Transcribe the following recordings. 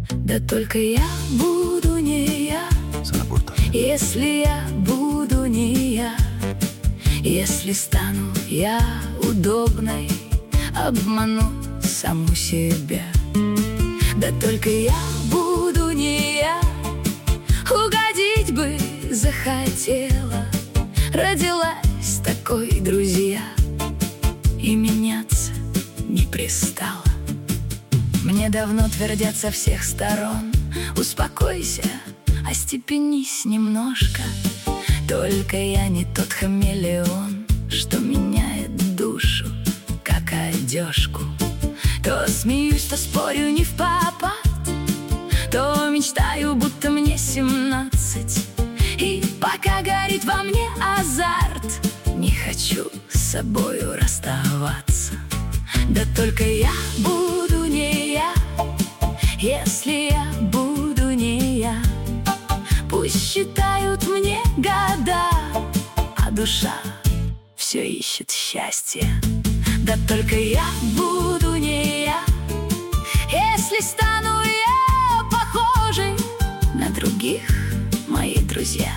Да только я буду не я, если я буду не я. Если стану я удобной, обману саму себя. Да только я буду не я, угодить бы захотела. Родилась такой, друзья, и меняться не пристала. Мне давно твердят со всех сторон: успокойся, остепенись немножко. Только я не тот хамелеон, что меняет душу, как одежку. То смеюсь, то спорю не впопад, то мечтаю, будто мне 17. И пока горит во мне азарт, не хочу с собою расставаться. Да только я буду не я, если я буду не я. Пусть считают мне года, а душа все ищет счастье. Да только я буду не я, если стану я похожей на других, мои друзья.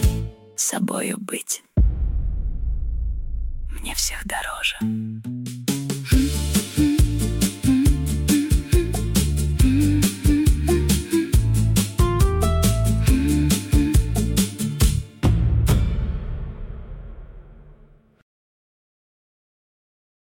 Собою быть мне всех дороже.